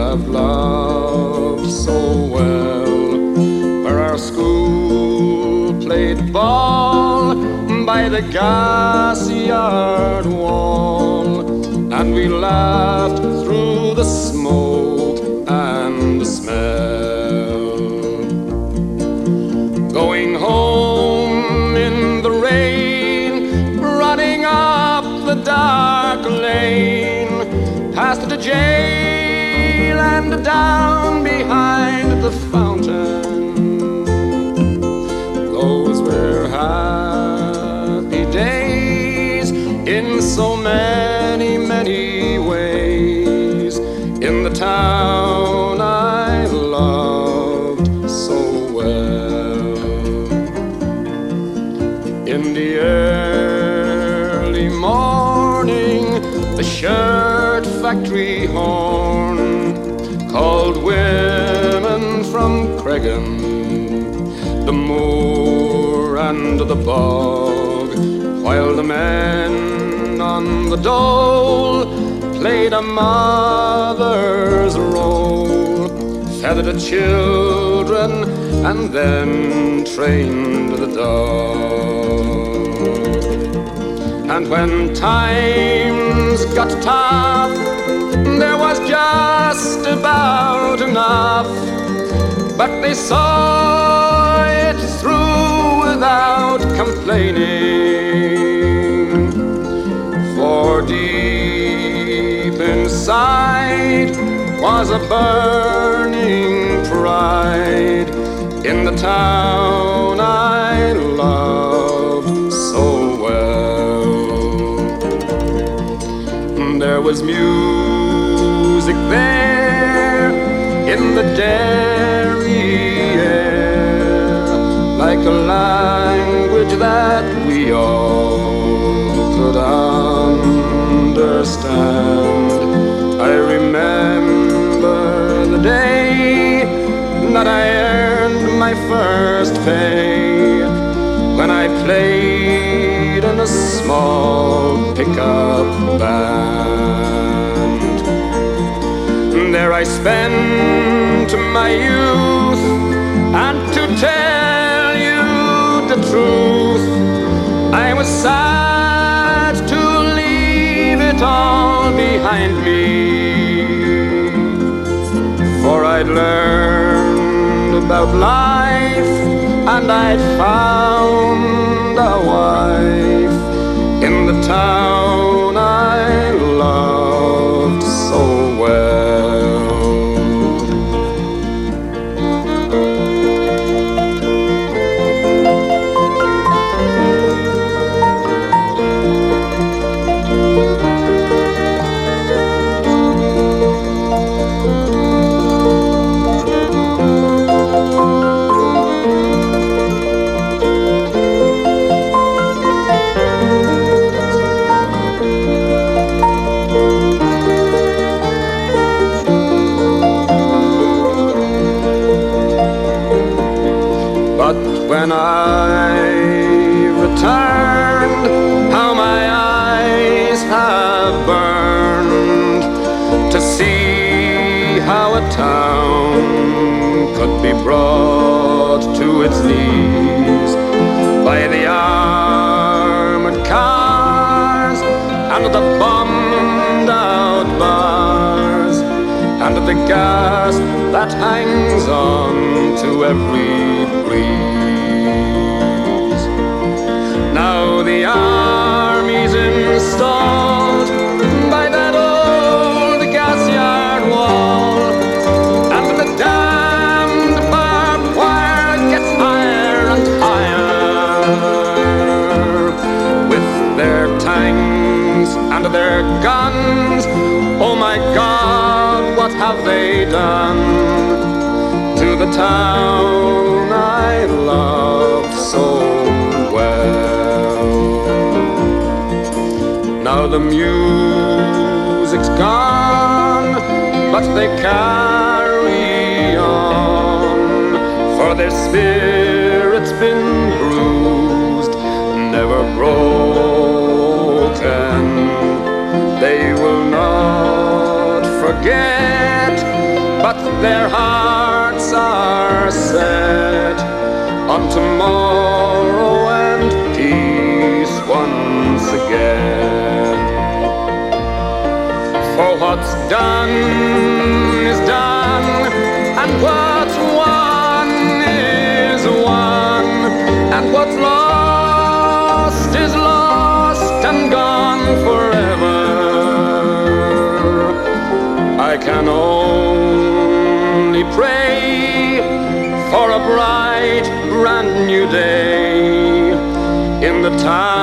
have loved so well, where our school played ball by the gas yard wall, and we laughed through the smoke and the smell. Going home in the rain, running up the dark lane, past the jail and down behind the fountain. Those were happy days in so many, many ways, in the town I loved so well. In the early morning, the shirt factory horn called women from Cregan, the moor and the bog, while the men on the dole played a mother's role, fed the children and then trained the dog. And when times got tough, there was just about enough, but they saw it through without complaining. For deep inside was a burning pride in the town I loved so well. There was music there in the dairy air, like a language that we all could understand. I remember the day that I earned my first pay, when I played in a small pickup band. There I spent my youth, and to tell you the truth, I was sad to leave it all behind me, for I'd learned about life and I'd found a wife in the town I loved so well. When I returned, how my eyes have burned to see how a town could be brought to its knees by the armored cars and the bombed out bars and the gas that hangs on to every breeze. Now the army's installed by that old gas yard wall, and the damned barbed wire gets higher and higher. With their tanks and their guns, oh my God, what have they done to the town I loved so well? Now the music's gone, but they carry on, for their spirit's been bruised, never broken. They will not forget but their hearts are set on tomorrow and peace once again. For what's done is done, and what's won is won, and what's lost is lost and gone forever. I can only pray for a bright, brand new day in the time